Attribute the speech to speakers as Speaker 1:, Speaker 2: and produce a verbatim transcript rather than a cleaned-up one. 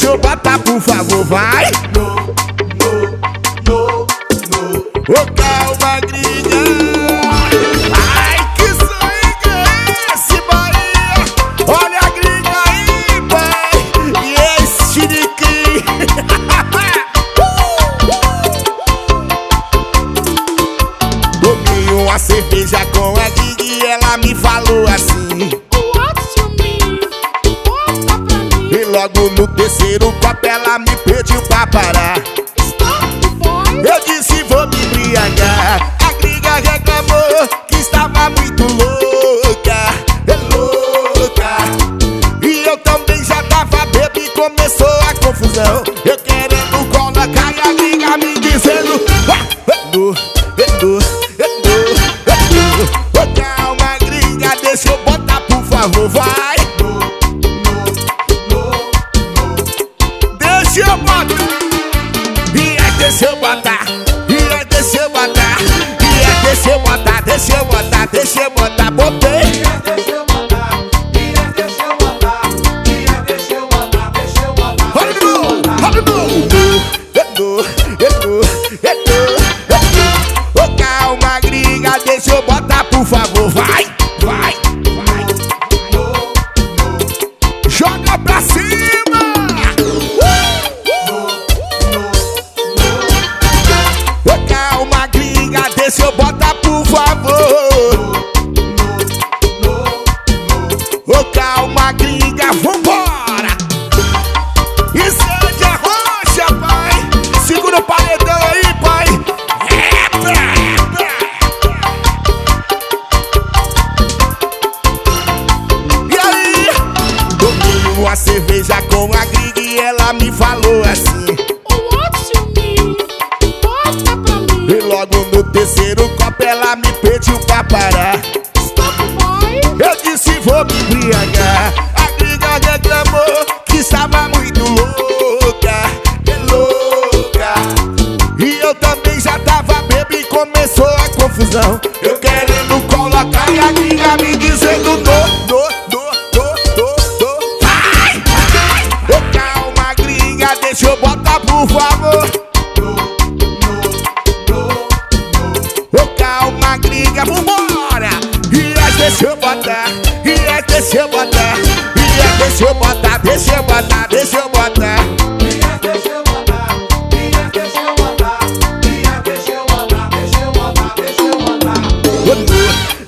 Speaker 1: eu botar, por favor, vai.
Speaker 2: No, no, no, no.
Speaker 1: Ô, calma, gringa. Ai, que swing é esse, Bahia? Olha a gringa aí, pai. E esse chiriquim. Tomei uma cerveja com a gringa e ela me falou assim: e logo no terceiro copo ela me pediu pra parar. Eu disse vou me embriagar. A gringa reclamou que estava muito louca, é louca. E eu também já tava bêbado e começou a confusão. Eu querendo colocar e a gringa me dizendo: ah, Edu, Edu, Edu, Edu. Oh, calma, gringa, deixa eu botar, por favor, vai. Deixa eu botar, e é deixa eu botar, e é deixa eu botar, e é deixa eu botar, deixa eu botar, deixa eu botar, botei.
Speaker 2: E é deixa eu botar, e é deixa eu botar, e é deixa eu botar, deixa eu botar.
Speaker 1: Olha de novo, olha de novo. Edu, Edu, Edu, Edu. Ô, calma, gringa, deixa eu botar, por favor, vai, vai, vai. Joga pra cima. Ô, calma, gringa, deixa eu botar, por favor. Ô, calma, gringa, vambora. Isso é de arrocha, pai. Segura o paredão aí, pai. Epa, epa. E aí? Tomei uma cerveja com a gringa e ela me falou assim: e logo no terceiro copo ela me pediu pra parar. Eu disse vou me embriagar. A gringa reclamou que estava muito louca, é louca. E eu também já tava bêbado e começou a confusão. Eu querendo colocar e a gringa me dizendo no, no, no, no, no, no. Vai, vai. Ô, calma, gringa, deixa eu botar, por favor. Ô, calma, gringa, vambora. E é deixa eu botar, e é deixa eu botar, e é deixa eu botar, deixa eu botar, deixa eu botar.
Speaker 2: E é deixa eu botar, e é deixa eu botar, e é deixa eu botar, deixa eu botar, deixa eu botar.
Speaker 1: Ô,